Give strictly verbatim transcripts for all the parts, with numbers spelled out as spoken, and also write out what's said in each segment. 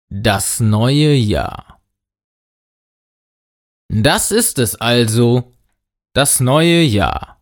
Das neue Jahr. Das ist es also, das neue Jahr.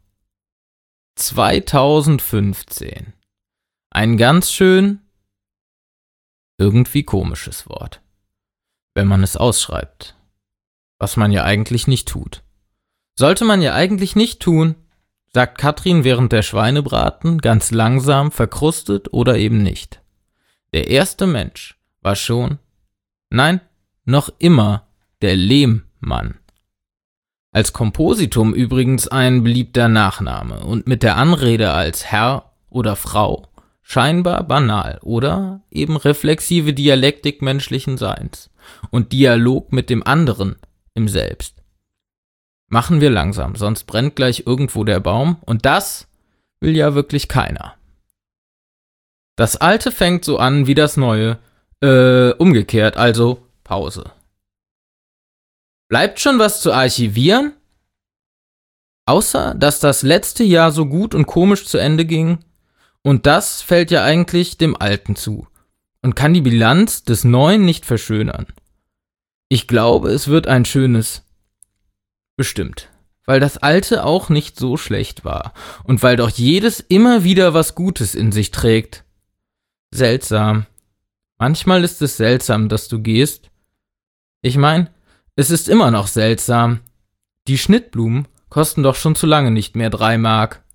zweitausendfünfzehn. Ein ganz schön, irgendwie komisches Wort, wenn man es ausschreibt, was man ja eigentlich nicht tut. Sollte man ja eigentlich nicht tun, sagt Katrin während der Schweinebraten, ganz langsam, verkrustet oder eben nicht. Der erste Mensch war schon, nein, noch immer der Lehmmann. Als Kompositum übrigens ein beliebter Nachname und mit der Anrede als Herr oder Frau scheinbar banal oder eben reflexive Dialektik menschlichen Seins und Dialog mit dem anderen im Selbst. Machen wir langsam, sonst brennt gleich irgendwo der Baum und das will ja wirklich keiner. Das Alte fängt so an wie das Neue, äh, umgekehrt, also Pause. Bleibt schon was zu archivieren? Außer, dass das letzte Jahr so gut und komisch zu Ende ging. Und das fällt ja eigentlich dem Alten zu und kann die Bilanz des Neuen nicht verschönern. Ich glaube, es wird ein schönes. Bestimmt. Weil das Alte auch nicht so schlecht war und weil doch jedes immer wieder was Gutes in sich trägt. Seltsam. Manchmal ist es seltsam, dass du gehst. Ich mein, es ist immer noch seltsam. Die Schnittblumen kosten doch schon zu lange nicht mehr drei Mark.